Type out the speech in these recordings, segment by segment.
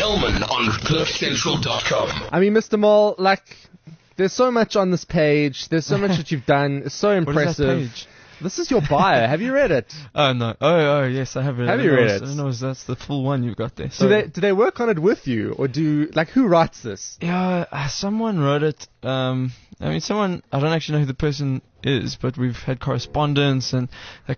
Kelman on CliffCentral.com. I mean, Mr. Mole, like, there's so much on this page. There's so much that you've done. It's so impressive. What is that page? This is your bio. Have you read it? Oh, no. Oh, yes, I have read it. Have you read it? I don't know if that's the full one you've got there. Do they work on it with you? Or who writes this? Yeah, someone wrote it. I mean, I don't actually know who the person is, but we've had correspondence and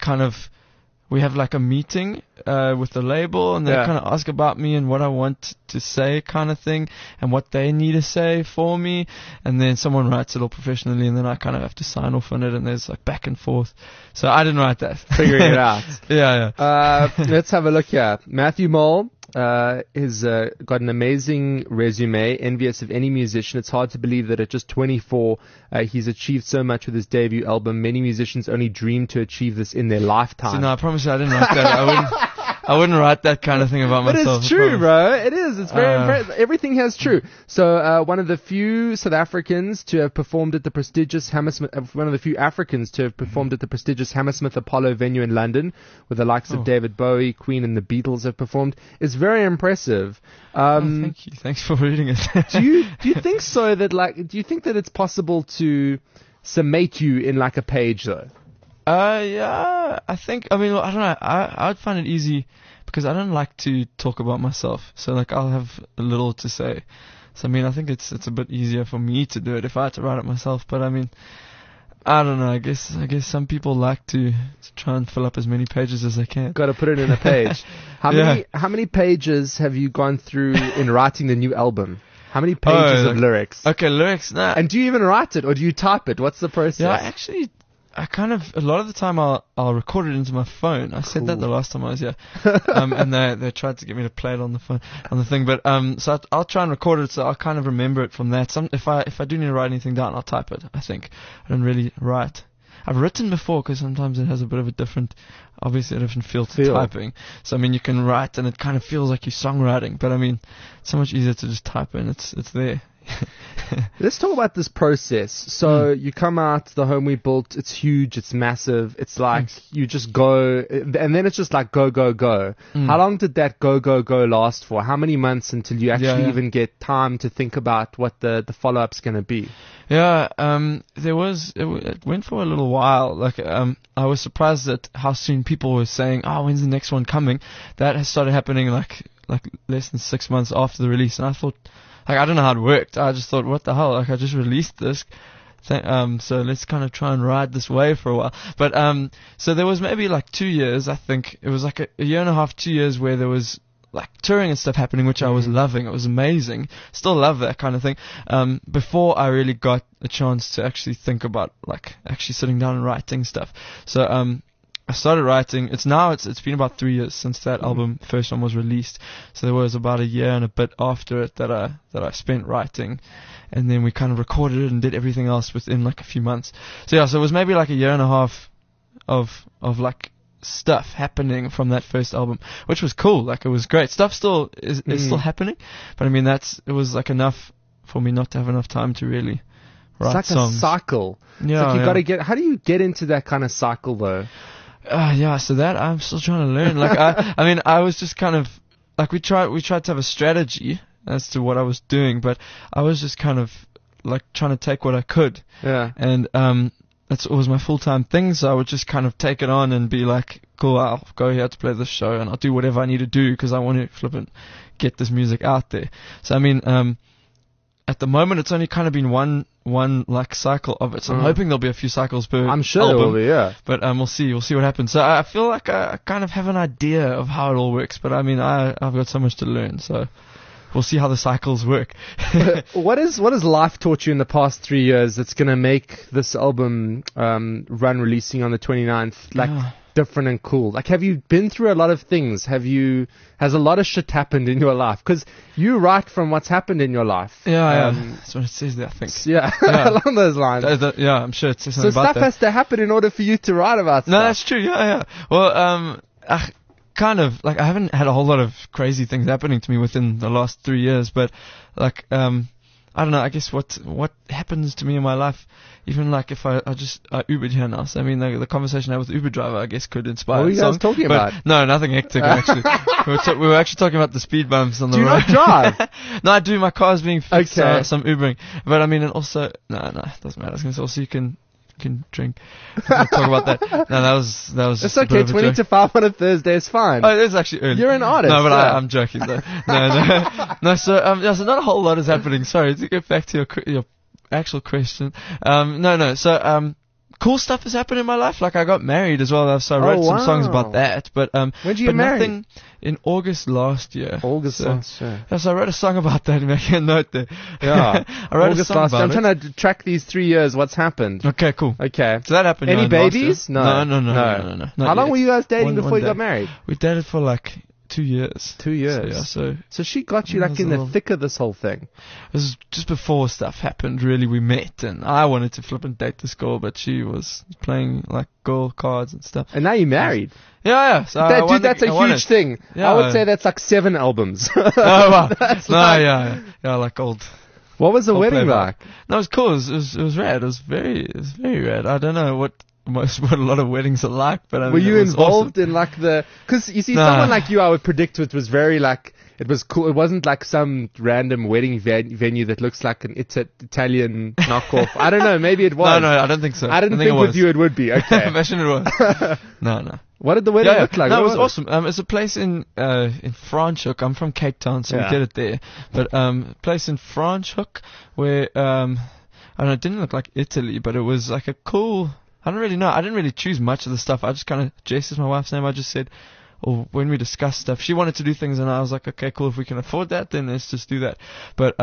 we have like a meeting with the label, and they kind of ask about me and what I want to say, kind of thing, and what they need to say for me, and then someone writes it all professionally, and then I kind of have to sign off on it, and there's like back and forth. So I didn't write that. Figuring it out. Yeah. Let's have a look here. Matthew Mole has got an amazing resume, envious of any musician. It's hard to believe that at just 24, he's achieved so much with his debut album. Many musicians only dream to achieve this in their lifetime. See, no, I promise you I didn't write that. I wouldn't write that kind of thing about myself. But it's true, bro. It is. It's very impressive. Everything here is true. So, one of the few South Africans to have performed at the prestigious Hammersmith, one of the few Africans to have performed at the prestigious Hammersmith Apollo venue in London, where the likes of David Bowie, Queen, and the Beatles have performed, is very impressive. Thank you. Thanks for reading it. do you think so that do you think that it's possible to summate you in like a page though? Yeah, I don't know. I would find it easy because I don't like to talk about myself. So like I'll have a little to say. So I mean, I think it's a bit easier for me to do it if I had to write it myself. But I mean, I don't know. I guess some people like to try and fill up as many pages as they can. Got to put it in a page. How many pages have you gone through in writing the new album? How many pages of lyrics? Okay, lyrics. Nah. And do you even write it or do you type it? What's the process? Yeah, a lot of the time I'll record it into my phone. I said that the last time I was here. And they tried to get me to play it on the phone, on the thing. But, so I'll try and record it so I'll kind of remember it from that. If I do need to write anything down, I'll type it, I think. I don't really write. I've written before because sometimes it has a bit of a different feel to typing. So, I mean, you can write and it kind of feels like you're songwriting. But, I mean, it's so much easier to just type it and it's there. Let's talk about this process. So you come out, the home we built, it's huge, it's massive, it's like you just go, and then it's just like go, go, go. How long did that go, go, go last for? How many months until you actually even get time to think about what the follow-up's going to be? Yeah, it went for a little while. Like, I was surprised at how soon people were saying, oh, when's the next one coming? That has started happening like less than 6 months after the release, and I thought, like, I don't know how it worked. I just thought, what the hell? Like, I just released this. So let's kind of try and ride this wave for a while. But, so there was maybe like 2 years, I think. It was like a year and a half, 2 years where there was like touring and stuff happening, which I was loving. It was amazing. Still love that kind of thing. Before I really got a chance to actually think about like actually sitting down and writing stuff. So, I started writing. It's been about 3 years since that album, first one, was released. So there was about a year and a bit after it that I spent writing, and then we kind of recorded it and did everything else within like a few months. So yeah, so it was maybe like a year and a half of like stuff happening from that first album, which was cool. Like, it was great. Stuff still is still happening, but I mean it was like enough for me not to have enough time to really write songs. It's like songs. a cycle. Yeah, it's like how do you get into that kind of cycle though? So that I'm still trying to learn. Like, I mean, I was just kind of like, we tried to have a strategy as to what I was doing, but I was just kind of like trying to take what I could. Yeah. And it was my full-time thing, so I would just kind of take it on and be like, cool, I'll go here to play this show and I'll do whatever I need to do because I want to flip and get this music out there. So I mean, at the moment, it's only kind of been one like cycle of it. So I'm hoping there'll be a few cycles per album. I'm sure there will be, yeah. But we'll see what happens. So I feel like I kind of have an idea of how it all works. But I mean, I've got so much to learn. So we'll see how the cycles work. What has life taught you in the past 3 years that's going to make this album run releasing on the 29th like different and cool? Like, have you been through a lot of things? Has a lot of shit happened in your life? Because you write from what's happened in your life. Yeah, that's what it says there, I think. Yeah, along those lines. I'm sure it says something so about stuff has to happen in order for you to write about stuff. No, that's true, yeah. Well, kind of, like, I haven't had a whole lot of crazy things happening to me within the last 3 years, but, like, I don't know. I guess what happens to me in my life, even like if I Ubered here now. So I mean, the conversation I had with the Uber driver, I guess, could inspire. What were you guys talking But about? No, nothing hectic actually. we were actually talking about the speed bumps on the Do you road. not drive? No, I do. My car's being fixed. Okay. Some Ubering, but I mean, and also no, it doesn't matter. I was gonna say also you can drink. We'll talk about that. No, that was It's just a bit okay. of a 20 joke. to 5 on a Thursday is fine. Oh, it is actually early. You're an artist. No, but yeah. I'm joking though. No. So so not a whole lot is happening. Sorry, to get back to your actual question. No. So cool stuff has happened in my life. Like I got married as well. So I wrote some songs about that. But When did you but get married? nothing in August last year. August So, last year. yeah, so I wrote a song about that. Making a note there. Yeah. I wrote August a song last year. about I'm trying to track these 3 years. What's happened? Okay, cool. Okay. So that happened. Any in last babies? year. No. No. How Not long yet. were you guys dating One before you day. got married? We dated for like 2 years. 2 years. So, yeah, so So she got you Yeah, like it was in a the little- thick of this whole thing. this is just before stuff happened. Really, we met, and I wanted to flip and date this girl, but she was playing like girl cards and stuff. And now you're married. Yeah. So That, dude, that's a huge thing. Yeah. I would say that's like 7 albums. Oh wow. That's No, like- yeah, like old. What was the Old wedding playback. like? No, it was cool. It was rad. It was very rad. I don't know what a lot of weddings are like, but I mean, Were you it was involved in like the? Because you see, Nah. someone like you, I would predict it was very like it was cool. It wasn't like some random wedding venue that looks like an Italian knockoff. I don't know. Maybe it was. Awesome. No, I don't think so. I didn't think think it with was. you it would be. Okay. Imagine it was. No. What did the wedding look like? No, What it was awesome. It's a place in Franschhoek. I'm from Cape Town, so Yeah. we get it there. But a place in Franschhoek where I don't know, it didn't look like Italy, but it was like a cool. I don't really know. I didn't really choose much of the stuff. I just kind of Jess is my wife's name. I just said, or when we discussed stuff, she wanted to do things, and I was like, okay, cool. If we can afford that, then let's just do that. But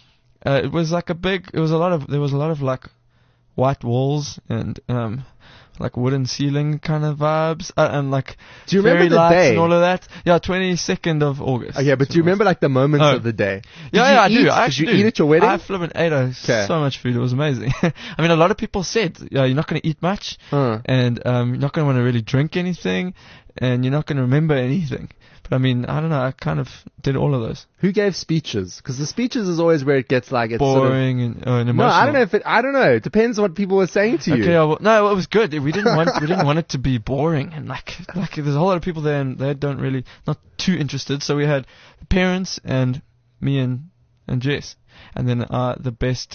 it was like there was a lot of like white walls and like wooden ceiling kind of vibes and like Do you remember fairy the lights day? and all of that. Yeah, 22nd of August. Okay, but do you remember like the moments Oh. of the day? Yeah, I Did you do. eat? I Did actually you do. eat at your wedding? I flippin' ate Okay. so much food. It was amazing. I mean, a lot of people said, yeah, you're not going to eat much, and you're not going to want to really drink anything, and you're not going to remember anything. But I mean, I don't know. I kind of did all of those. Who gave speeches? Because the speeches is always where it gets like it's sort of, Boring and emotional. no, I don't know if it. I don't know. It depends what people were saying to you. Okay, no, it was good. We didn't want it to be boring, and like there's a whole lot of people there, and they don't really not too interested. So we had the parents and me and Jess, and then the best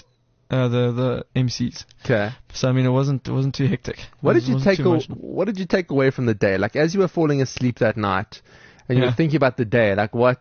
the MCs. Okay. So I mean, it wasn't too hectic. What It did you wasn't take? too emotional. What did you take away from the day? Like as you were falling asleep that night, and you Yeah. were thinking about the day. Like what?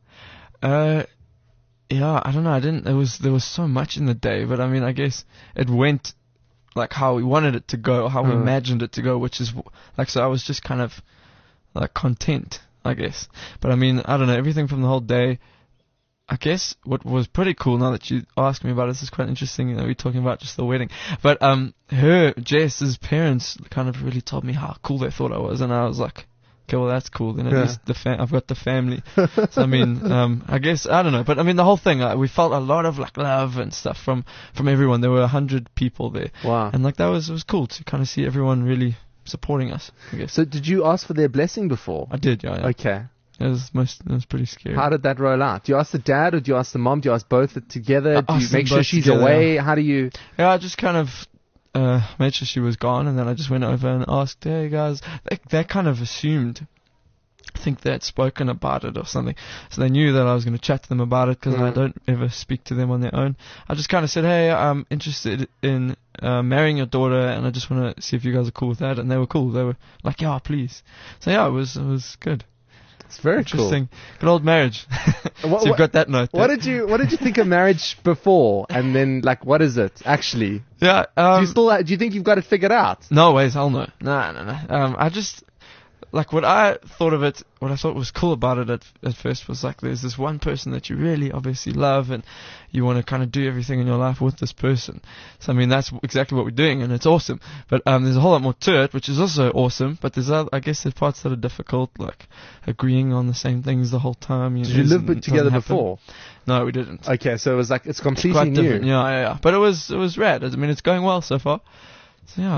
Yeah, I don't know. There was so much in the day, but I mean, I guess it went like how we wanted it to go, how we imagined it to go, which is like, so I was just kind of like content, I guess. But I mean, I don't know, everything from the whole day. I guess what was pretty cool, now that you asked me about it, this is quite interesting, we're talking about just the wedding. But Jess's parents kind of really told me how cool they thought I was, and I was like, okay, well that's cool, then at least I've got the family. So I mean, I guess, I don't know, but I mean the whole thing, we felt a lot of like love and stuff from everyone. There were 100 people there. Wow. And like it was cool to kind of see everyone really supporting us, I guess. So did you ask for their blessing before? I did, yeah. Okay. It was pretty scary. How did that roll out? Do you ask the dad or do you ask the mom? Do you ask both together? I Do you asked them make sure both she's together. away? How do you? Yeah, I just kind of made sure she was gone, and then I just went over and asked, hey guys, they kind of assumed, I think they had spoken about it or something, so they knew that I was going to chat to them about it, because I don't ever speak to them on their own. I just kind of said, hey, I'm interested in marrying your daughter, and I just want to see if you guys are cool with that, and they were cool. They were like, yeah, please. So yeah, it was good. It's very Interesting. Good old marriage. What- So you've got that note there. What did you think of marriage before, and then like what is it actually? Yeah. Do you think you've got it figured out? No ways, hell no. No. I just, like, what I thought was cool about it at first was like, there's this one person that you really obviously love, and you want to kind of do everything in your life with this person. So I mean, that's exactly what we're doing, and it's awesome. But there's a whole lot more to it, which is also awesome. But I guess there's parts that are difficult, like agreeing on the same things the whole time. Did you live together before? No, we didn't. Okay, so it was like it's completely Quite new. different. Yeah. But it was rad. I mean, it's going well so far. So yeah.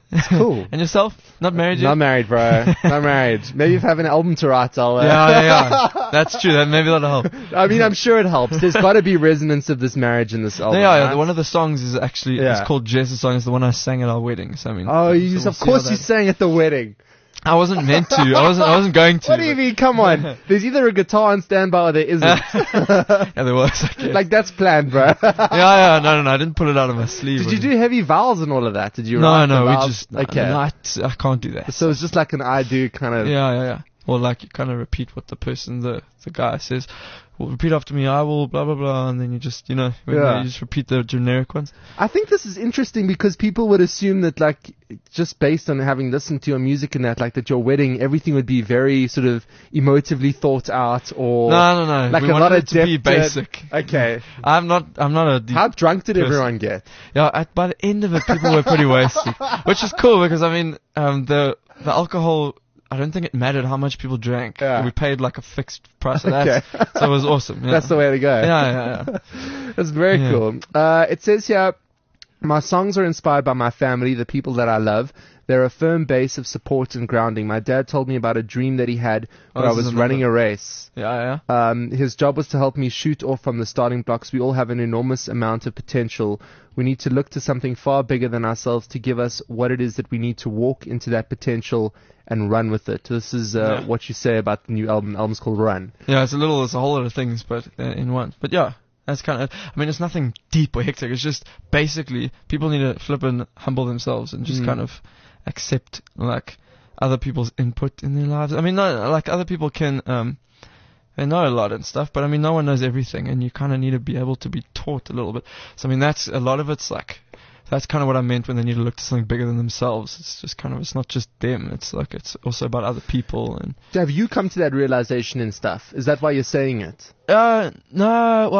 It's cool. And yourself? Not married yet? Not married, bro. Not married. Maybe if I have an album to write, I'll... Yeah. That's true. Maybe that'll help. I mean, I'm sure it helps. There's got to be resonance of this marriage in this album. Yeah, right? one of the songs is actually, it's called Jess's song. It's the one I sang at our wedding. So, I mean... Oh, so of course you sang at the wedding. I wasn't meant to. I wasn't going to. What do you mean? Come on. There's either a guitar on standby or there isn't. Yeah, there was. Like, that's planned, bro. Yeah. No. I didn't pull it out of my sleeve. Did you do heavy vowels and all of that? Did you No, write the we vowels? just... Okay. No, I can't do that. So it's just like an I do kind of... Yeah. Or like you kind of repeat what the person, the guy says. Well, repeat after me, I will, blah, blah, blah, and then you just, you just repeat the generic ones. I think this is interesting because people would assume that, like, just based on having listened to your music and that, like, that your wedding, everything would be very sort of emotively thought out or... No. Like we a lot of it to be basic. Okay. I'm not a deep How drunk did person. everyone get? Yeah, by the end of it, people were pretty wasted. Which is cool because, I mean, the alcohol... I don't think it mattered how much people drank. Yeah. We paid like a fixed price of that. So it was awesome. Yeah. That's the way to go. Yeah. That's very cool. It says here, my songs are inspired by my family, the people that I love. They're a firm base of support and grounding. My dad told me about a dream that he had when I was running a race. Yeah. His job was to help me shoot off from the starting blocks. We all have an enormous amount of potential. We need to look to something far bigger than ourselves to give us what it is that we need to walk into that potential and run with it. This is what you say about the new album. The album's called Run. Yeah, it's a whole lot of things, but in one. But yeah, that's kind of, I mean, it's nothing deep or hectic. It's just basically people need to flip and humble themselves and just kind of accept like other people's input in their lives. I mean, no, like other people can, they know a lot and stuff, but I mean, no one knows everything, and you kind of need to be able to be taught a little bit. So I mean, that's a lot of it's like, that's kind of what I meant when they need to look to something bigger than themselves. It's just kind of, it's not just them. It's like, it's also about other people. And have you come to that realization and stuff? Is that why you're saying it? No. Well,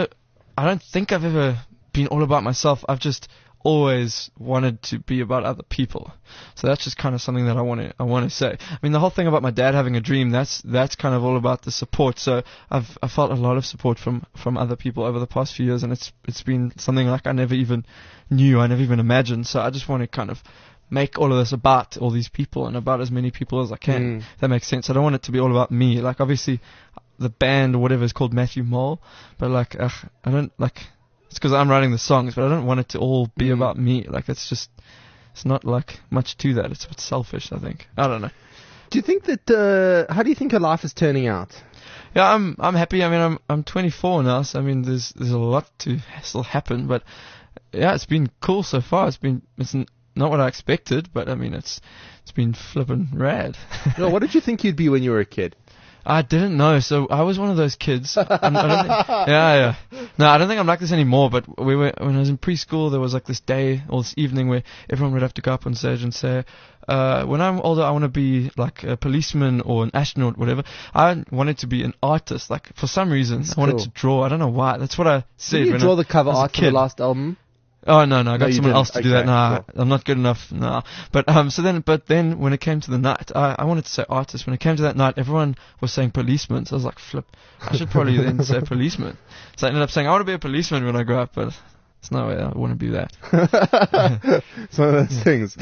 I don't think I've ever been all about myself. I've just always wanted to be about other people. So that's just kind of something that I want to say. I mean, the whole thing about my dad having a dream, that's kind of all about the support. So I've felt a lot of support from other people over the past few years, and it's been something like I never even knew, I never even imagined. So I just want to kind of make all of this about all these people and about as many people as I can. That makes sense. I don't want it to be all about me. Like, obviously the band or whatever is called Matthew Mole, but like I don't like, it's because I'm writing the songs, but I don't want it to all be about me. Like, it's not like much to that. It's a bit selfish, I think. I don't know. Do you think that, how do you think your life is turning out? Yeah, I'm happy. I mean, I'm 24 now, so I mean, there's a lot to still happen, but yeah, it's been cool so far. It's not what I expected, but I mean, it's been flippin' rad. What did you think you'd be when you were a kid? I didn't know, so I was one of those kids. I don't think, No, I don't think I'm like this anymore, but when I was in preschool, there was like this day or this evening where everyone would have to go up on stage and say, when I'm older, I want to be like a policeman or an astronaut, whatever. I wanted to be an artist. Like, for some reason, I wanted to draw. I don't know why. That's what I said. Did you draw the cover art for the last album? Oh, no, I got someone else to do that. Nah, cool. I'm not good enough. No. But then when it came to the night, I wanted to say artist. When it came to that night, everyone was saying policeman. So I was like, flip, I should probably then say policeman. So I ended up saying I want to be a policeman when I grow up, but there's no way I want to be that. It's one of those things.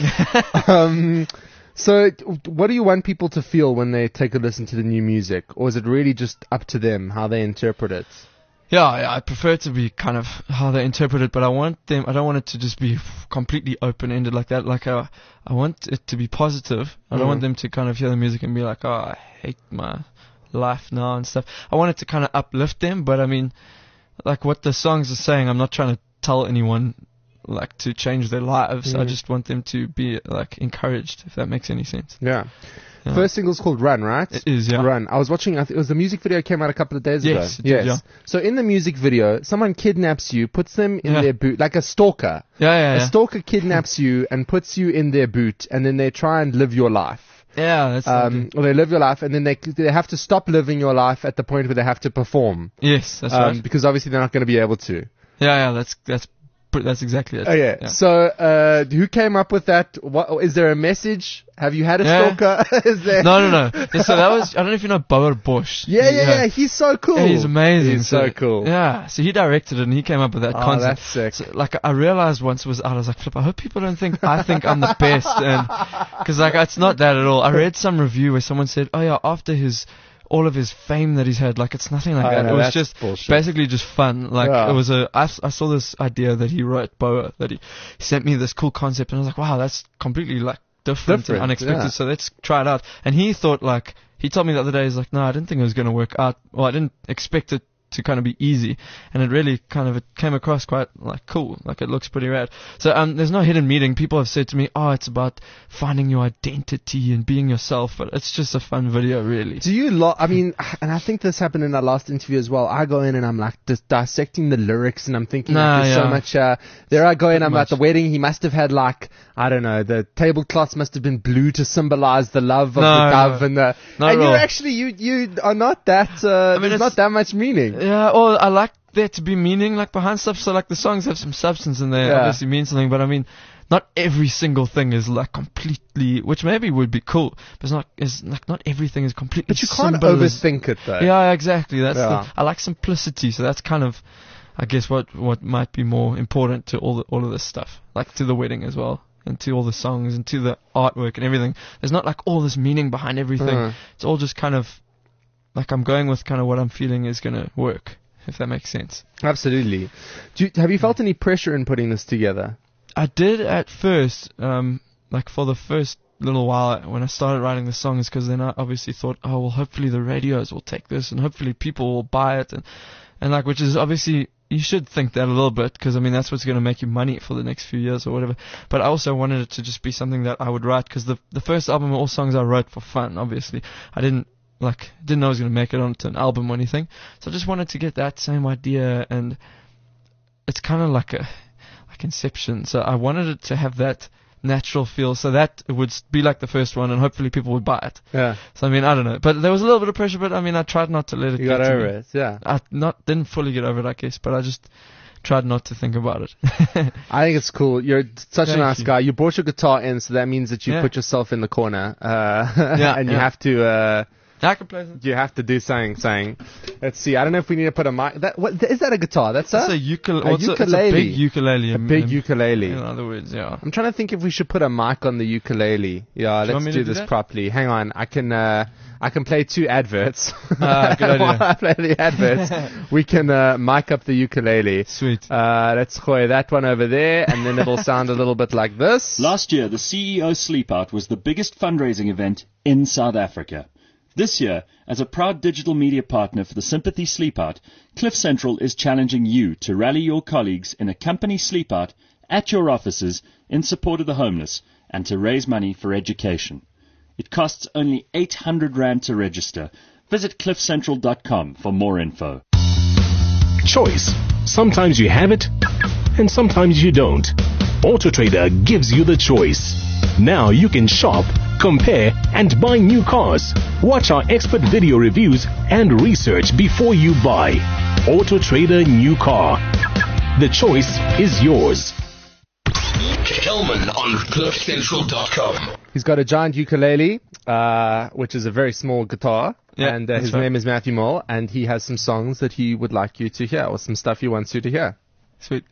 So what do you want people to feel when they take a listen to the new music? Or is it really just up to them how they interpret it? Yeah, I prefer it to be kind of how they interpret it, but I don't want it to just be completely open-ended like that. Like, I want it to be positive. I don't want them to kind of hear the music and be like, oh, I hate my life now and stuff. I want it to kind of uplift them, but I mean, like what the songs are saying, I'm not trying to tell anyone like to change their lives. I just want them to be like encouraged, if that makes any sense. Yeah. First single's called Run, right? It is, yeah. Run. I was watching, I think it was the music video came out a couple of days ago. Yes, it did, yeah. So in the music video, someone kidnaps you, puts them in their boot, like a stalker. Yeah. A stalker kidnaps you and puts you in their boot, and then they try and live your life. Yeah, that's or they live your life, and then they have to stop living your life at the point where they have to perform. Yes, that's right. Because obviously they're not going to be able to. Yeah, that's That's exactly it. Okay, Yeah. so who came up with that? What, is there a message? Have you had a stalker? Is there? No. So that was, I don't know if you know Bauer Bosch. Yeah. He's so cool. Yeah, he's amazing. He's so cool. Yeah, so he directed it and he came up with that concept. That's sick. So, like, I realized once it was out, I was like, Flip, I hope people don't think I think I'm the best. And because, like, it's not that at all. I read some review where someone said, oh yeah, after all of his fame that he's had, like, it's nothing like that. No, It was just bullshit. basically just fun. Like, Yeah. it was I saw this idea that he wrote, Boa, that he sent me this cool concept, and I was like, wow, that's completely, like, different and unexpected. Yeah. So let's try it out. And he thought, like, he told me the other day, he's like, no, I didn't think it was going to work out. Well, I didn't expect it to kind of be easy, and it really kind of, it came across quite, like, cool. Like, it looks pretty rad. So there's no hidden meaning. People have said to me, oh, it's about finding your identity and being yourself, but it's just a fun video, really. Do you I mean, and I think this happened in our last interview as well. I go in and I'm like dissecting the lyrics, and I'm thinking there's so much. There I go in, I'm at the wedding. He must have had, like, I don't know, the tablecloths must have been blue to symbolize the love of the dove and the. Not and at you all. actually you are not that. There's not that much meaning. Yeah, or I like there to be meaning, like, behind stuff. So, like, the songs have some substance and they obviously mean something, but I mean, not every single thing is, like, completely, which maybe would be cool, but not everything is completely. But you can't symbolism. overthink it, though. Yeah, exactly. That's I like simplicity, so that's kind of, I guess, what might be more important to all of this stuff, like to the wedding as well, and to all the songs and to the artwork and everything. There's not, like, all this meaning behind everything. It's all just kind of, like, I'm going with kind of what I'm feeling is going to work, if that makes sense. Absolutely. Have you felt any pressure in putting this together? I did at first, like, for the first little while when I started writing the songs, because then I obviously thought, oh, well, hopefully the radios will take this and hopefully people will buy it, and like, which is obviously, you should think that a little bit, because I mean, that's what's going to make you money for the next few years or whatever. But I also wanted it to just be something that I would write, because the first album, all songs I wrote for fun, obviously. I didn't know I was going to make it onto an album or anything. So I just wanted to get that same idea, and it's kind of like a conception. So I wanted it to have that natural feel, so that it would be like the first one, and hopefully people would buy it. Yeah. So I mean, I don't know, but there was a little bit of pressure, but I mean, I tried not to let it. You get got to over me. it, yeah. I didn't fully get over it, I guess, but I just tried not to think about it. I think it's cool. You're such a Thank nice you. guy. You brought your guitar in, so that means that you put yourself in the corner, and you have to. I can play some. You have to do something. Let's see. I don't know if we need to put a mic. Is that a guitar? That's a ukulele. It's a big ukulele. A big ukulele. In other words, yeah. I'm trying to think if we should put a mic on the ukulele. Yeah, let's do this properly. Hang on. I can play 2 adverts. Good idea. While I play the adverts, we can mic up the ukulele. Sweet. Let's throw that one over there, and then it'll sound a little bit like this. Last year, the CEO Sleepout was the biggest fundraising event in South Africa. This year, as a proud digital media partner for the Sympathy Sleepout, Cliff Central is challenging you to rally your colleagues in a company sleepout at your offices in support of the homeless and to raise money for education. It costs only 800 Rand to register. Visit cliffcentral.com for more info. Choice. Sometimes you have it, and sometimes you don't. AutoTrader gives you the choice. Now you can shop, compare, and buy new cars. Watch our expert video reviews and research before you buy. AutoTrader New Car. The choice is yours. Kelman on CliffCentral.com. He's got a giant ukulele, which is a very small guitar. Yeah, and that's his right. name is Matthew Mole, and he has some songs that he would like you to hear, or some stuff he wants you to hear. Sweet.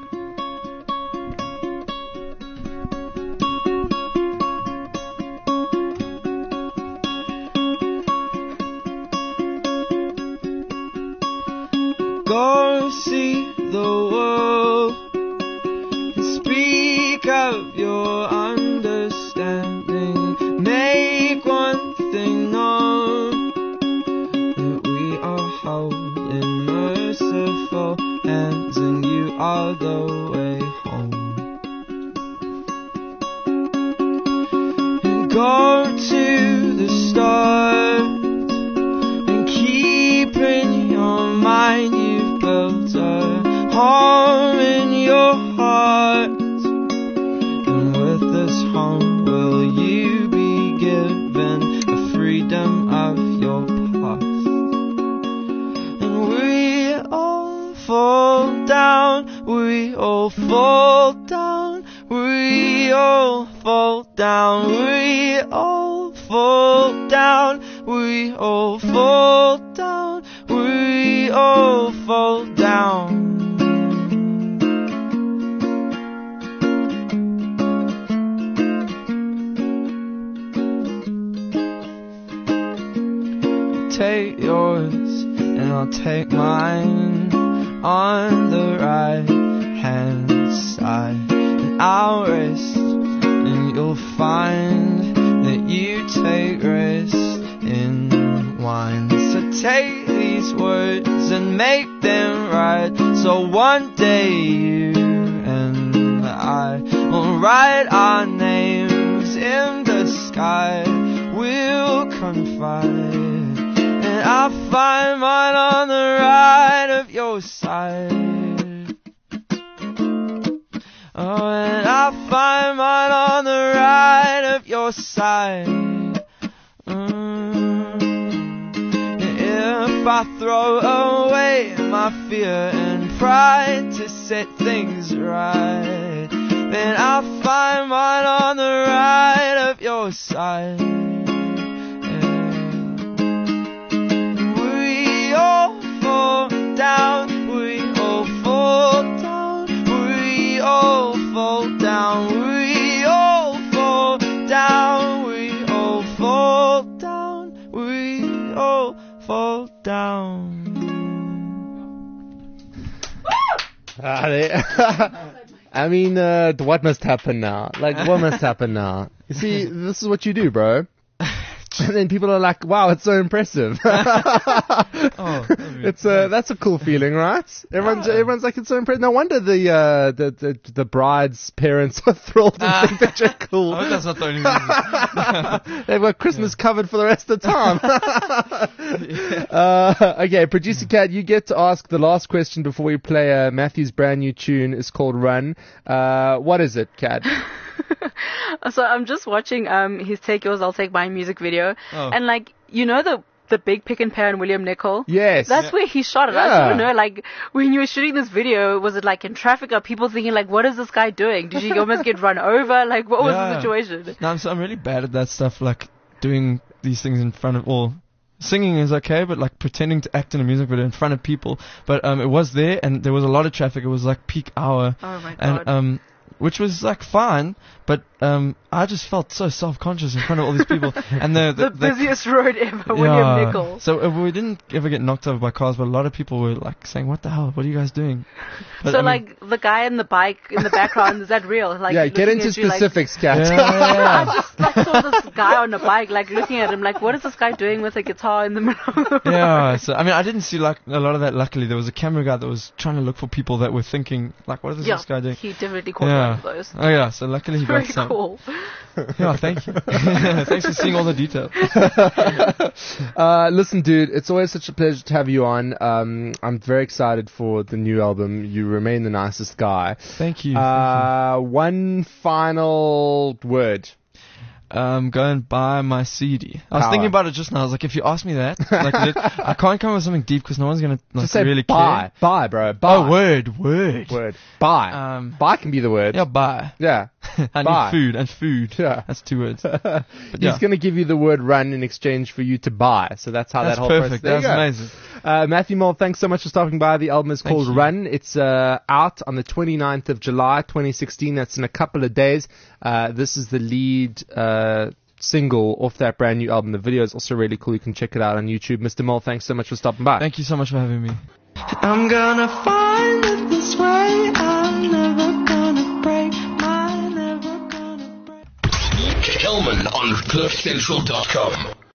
Go see the world and speak of your understanding. Make one thing known, that we are held in merciful hands, and you are the way home. And go to the stars and keep in your mind you've built a home in your heart, and with this home will you be given the freedom of your past. And we all fall down, we all fall down, we all fall down, we all fall down, we all fall down, we all fall down. Take yours and I'll take mine on the right hand side, and I'll rest and you'll find that you take rest in wine. So take these words and make them right, so one day you and I will write our names in the sky. We'll confide, I'll find mine on the right of your side. Oh, and I'll find mine on the right of your side. If I throw away my fear and pride to set things right, then I'll find mine on the right of your side. Down, we all fall down, we all fall down, we all fall down, we all fall down, we all fall down. I mean, what must happen now? Like, what must happen now? You see, this is what you do, bro. And then people are like, "Wow, it's so impressive." That's a cool feeling, right? Everyone's like, "It's so impressive." No wonder the bride's parents are thrilled and think that you're cool. Oh, that's not the only reason. They've got Christmas covered for the rest of the time. Okay, Producer Cat, you get to ask the last question before we play Matthew's brand new tune. It's called Run. What is it, Cat? So I'm just watching his Take Yours, I'll Take Mine music video. Oh. And like, you know the big Pick and Pay on William Nicol? Yes. That's where he shot it. I just want to know, like, when you were shooting this video, was it like in traffic? Are people thinking like, what is this guy doing? Did you almost get run over? Like, what was the situation? No, I'm really bad at that stuff, like doing these things in front of all. Singing is okay, but like pretending to act in a music video in front of people. But it was there, and there was a lot of traffic. It was like peak hour. Oh my God. And which was like fine, but I just felt so self-conscious in front of all these people. And the busiest road ever, William Nicol. So we didn't ever get knocked over by cars, but a lot of people were like saying, "What the hell? What are you guys doing?" But, so like the guy in the bike in the background, is that real? Like, yeah, get into specifics, Kat. I just like saw this guy on a bike, like looking at him, like, what is this guy doing with a guitar in the middle of the road? Yeah, so I mean, I didn't see like a lot of that. Luckily, there was a camera guy that was trying to look for people that were thinking, like, what is this guy doing? He definitely caught one of those. Oh yeah, so luckily he got some. Very cool. Yeah, thank you. Thanks for seeing all the detail. Listen, dude, it's always such a pleasure to have you on. I'm very excited for the new album. You remain the nicest guy. Thank you. One final word. Go and buy my CD. I was thinking about it just now. I was like, if you ask me that, like, I can't come up with something deep because no one's gonna like, just say really buy. care. Buy, bro. Buy. Oh, word. Buy. Buy can be the word. Yeah, buy. Yeah. I buy. need food. Yeah. That's 2 words. But he's going to give you the word run in exchange for you to buy. So that's how that whole perfect. process. That's amazing. Matthew Mould, thanks so much for stopping by. The album is called Run. It's out on the 29th of July, 2016. That's in a couple of days. This is the lead single off that brand new album. The video is also really cool. You can check it out on YouTube. Mr. Mould, thanks so much for stopping by. Thank you so much for having me. I'm gonna find it this way. I'm never gonna break. I'm never gonna break. Kelman on CliffCentral.com.